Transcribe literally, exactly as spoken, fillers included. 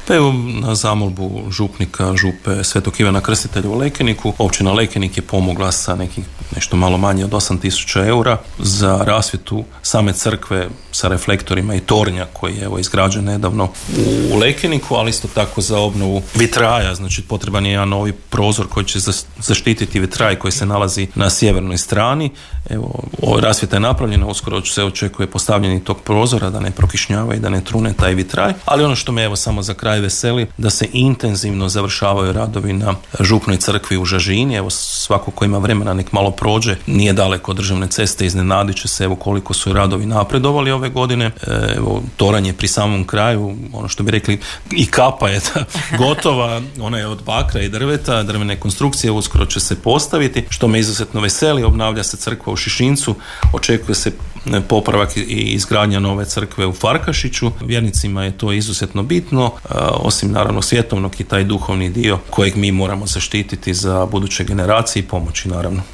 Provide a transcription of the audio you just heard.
Pa evo, na zamolbu župnika, župe Svetog Ivana Krstitelja u Lekeniku, općina Lekenik je pomogla sa nekih nešto malo manje od osam tisuća eura za rasvjetu same crkve sa reflektorima i tornja koji je evo izgrađen nedavno u Lekeniku, ali isto tako za obnovu vitraja, znači potreban je jedan novi prozor koji će zaštititi vitraj koji se nalazi na sjevernoj strani. Evo, rasvjeta je napravljena, uskoro se očekuje postavljanje tog prozora da ne prokišnjava i da ne trune taj vitraj, ali ono što me evo samo za kraj veseli, da se intenzivno završavaju radovi na župnoj crkvi u Žažini. Evo, svako ko ima vremena nek malo prođe, nije daleko od državne ceste, iznenadit će se evo koliko su radovi napredovali ove godine. Evo, toranj je pri samom kraju, ono što bi rekli i kapa je gotova, ona je od bakra i drveta, drvene konstrukcije uskoro će se postaviti, što me izuzetno veseli. Obnavlja se crkva u Šišincu, očekuje se popravak i izgradnja nove crkve u Farkašiću. Vjernicima je to izuzetno bitno, osim naravno svjetovnog i taj duhovni dio kojeg mi moramo zaštititi za buduće generacije i pomoći naravno.